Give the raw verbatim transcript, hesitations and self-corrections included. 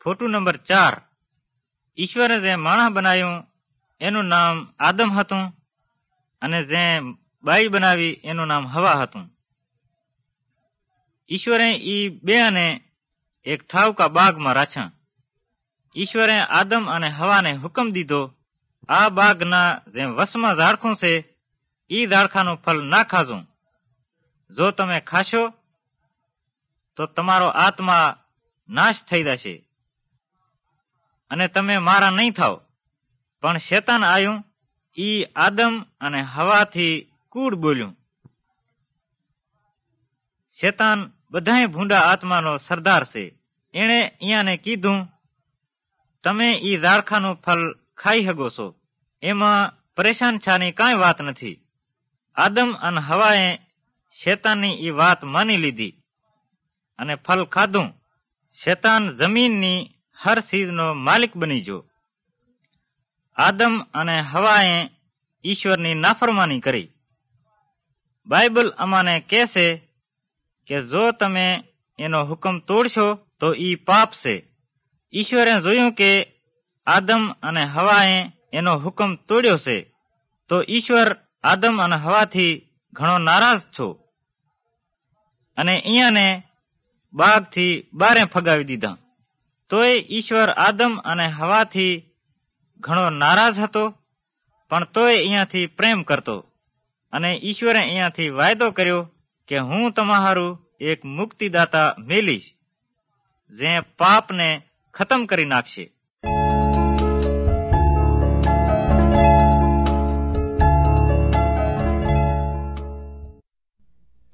Photo number ચાર. ઈશ્વરે જે માણસ બનાવ્યું એનું નામ આદમ હતું અને જે બાઈ બનાવી એનું નામ હવા હતું. ઈશ્વરે ઈ બેને એક ઠાવકા બાગમાં રાખ્યા. ઈશ્વરે આદમ અને હવાને હુકમ દીધો, આ બાગના જે વસમાં ઝાડખું છે ઈ ઝાડખાનું ફળ ના ખાજો. જો તમે ખાશો તો તમારો આત્મા નાશ થઈ જશે અને તમે મારા નહીં થાવ. પણ શેતાન આવ્યું, ઈ આદમ અને હવાથી કૂડ બોલ્યું. શેતાન બધાય ભૂંડા આત્માનો સરદાર છે. એણે અહીંયાને કીધું, તમે ઈ ઝાડખાનું ફળ ખાઈ શકો છો, એમાં પરેશાન છાની કાંઈ વાત નથી. આદમ અને હવાએ શેતાનની ઈ વાત માની લીધી અને ફળ ખાધું. શેતાન જમીનની હર ચીજનો માલિક બની ગયો. આદમ અને હવાએ ઈશ્વરની નાફરમાની કરી. બાઇબલ અમાને કહે છે કે જો તમે એનો હુકમ તોડશો તો ઈ પાપ છે. ઈશ્વરે જોયું કે આદમ અને હવાએ એનો હુકમ તોડ્યો છે, તો ઈશ્વર આદમ અને હવાથી ઘણો નારાજ છો અને અહીંયાને બાગથી બારે ફગાવી દીધા. તોય ઈશ્વર આદમ અને હવાથી ઘણો નારાજ હતો, પણ તોય અહીંયાથી પ્રેમ કરતો. અને ઈશ્વરે અહીંયાથી વાયદો કર્યો કે હું તમારું એક મુક્તિદાતા મેલીશ, જે પાપને ખતમ કરી નાખશે.